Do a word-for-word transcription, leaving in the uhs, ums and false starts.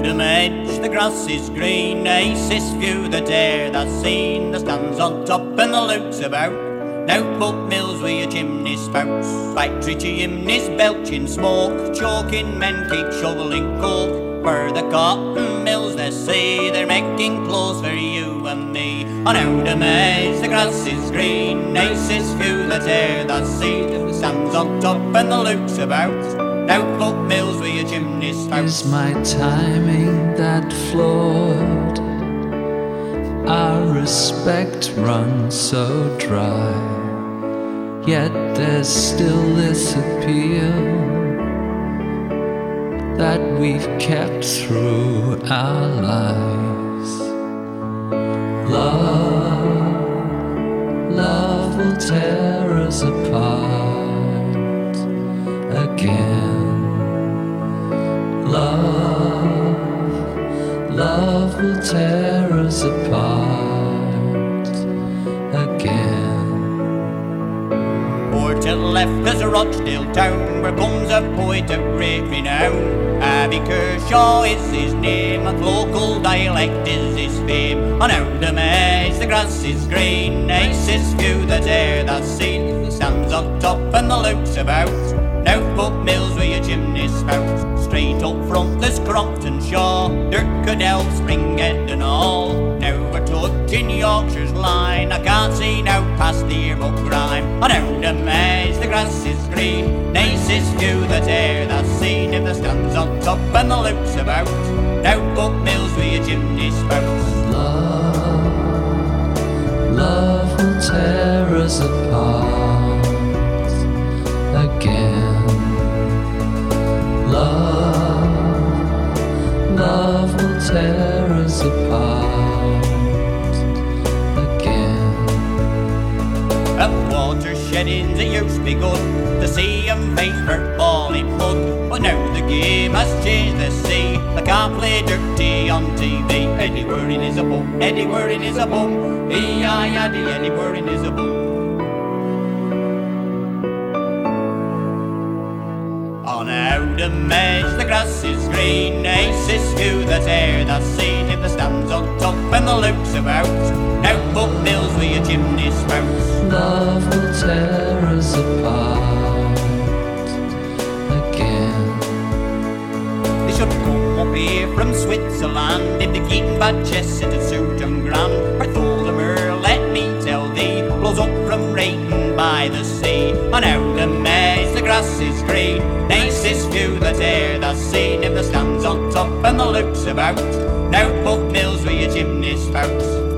Oudham edge, the grass is green, nicest view the dare that's seen. The stands on top and the looks about. Now Pulp Mills with your chimney spouts, factory chimneys belching smoke, choking men keep shoveling coal. For the cotton mills they say they're making clothes for you and me. On Oudham edge the grass is green, nicest view the dare that's seen. The stands on top and the looks about. Now Pulp Mills with your chimney spouts. Is my timing that flawed? Our respect runs so dry, yet there's still this appeal that we've kept through our lives. Love, love will tear us apart again. Love, love will tear us apart again. Or to the left there's a Rochdale town, where comes a poet of great renown. Abbey Kershaw is his name, and local dialect is his fame. On Oudham edge the grass is green, nicest view the dare that's seen. The stands on top and the looks about. Now Pulp Mills with your chimney spout. Straight up front there's Crompton Shaw, Dirkadell, Springhead and all. Now we're touching Yorkshire's line, I can't see now past the Earbuck Grime. On Oudham edge the grass is green, nicest view the dare that's seen. If the stands on top and the looks about. Now Pulp Mills with your chimney spout. Love, love will tear us apart again. Love, love will tear us apart again. At watershedings it used to be good to see 'em face for balling mud, but now the game has changed the sea. They can't play dirty on T V. Eddie Worring is a bum, Eddie Worring is a bum, E I Eddie, Eddie Worring is a bum. On Oudham edge the grass is green, nicest view the dare that's seen. If the stands on top and the looks about. Now Pulp Mills with your chimney spouts. Love will tear us apart again. They should come up here from Switzerland, if they're keeping bad chests it'd suit 'em grand. Bartholomew, let me tell thee, blows up from Rayton by the sea. On Oudham edge the grass is green, nicest view the dare that's seen. If the stands on top and the looks about. Now Pulp Mills with your chimney spouts.